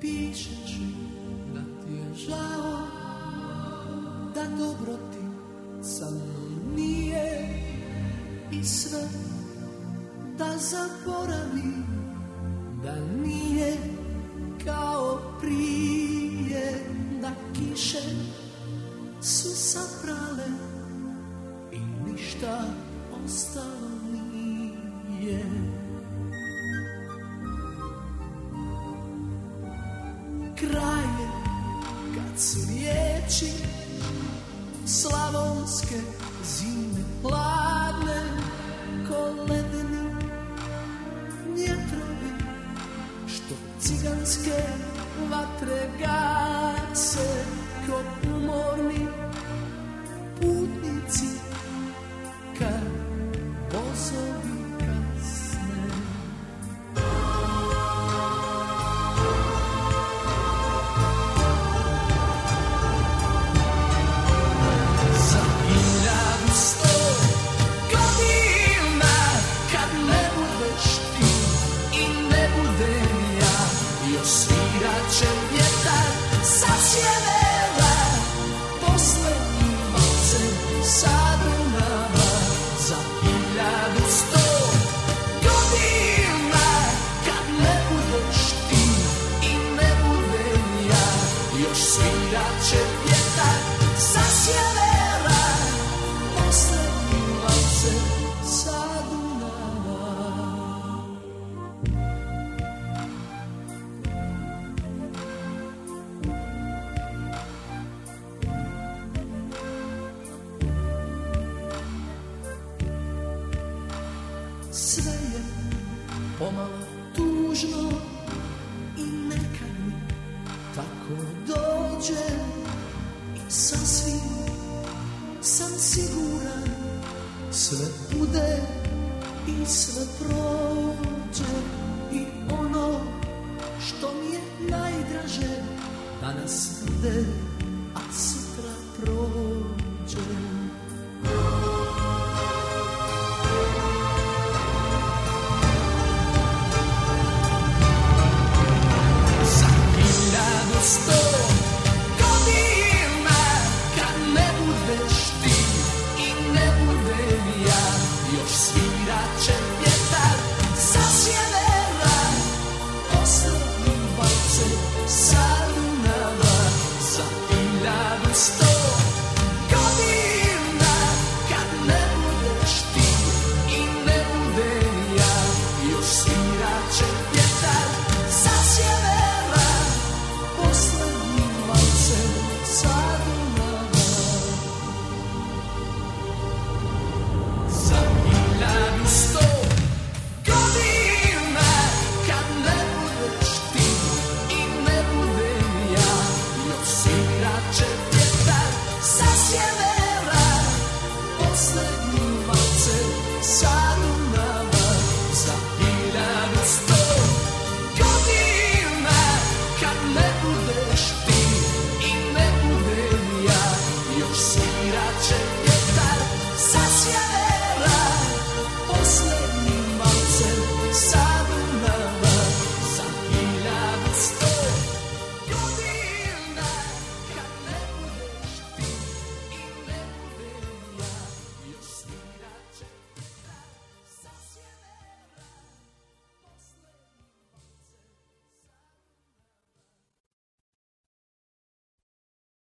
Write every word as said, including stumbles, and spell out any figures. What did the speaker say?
pišeš da ti je žao, da dobro ti sa mnom nije i sve da zaboravi, da nije kao prije, da kiše su saprale i ništa ostalo nije. Kraj je kad su riječi slavonske zime hladne ko ledeni vjetrovi što ciganske vatre gase ko umorni putnici kad vozovi kasne. Za hiljadu sto godina kad ne budeš ti i ne budem ja, još svirat će vjetar sa sjevera, poslednji valce sa Dunava. Za hiljadu sto godina kad ne budeš ti i ne budem ja, još svirat će vjetar sa sjevera, poslednji valce sa Dunava. Sve je pomalo tužno i neka mi tako dođe i sasvim sam siguran sve bude i sve prođe i ono što mi je najdraže danas bude, a sutra prođe. Sto godina kad ne budeš ti i ne budem ja, još svirat će vjetar sa sjevera, poslednji valce sa Dunava. Za hiljadu sto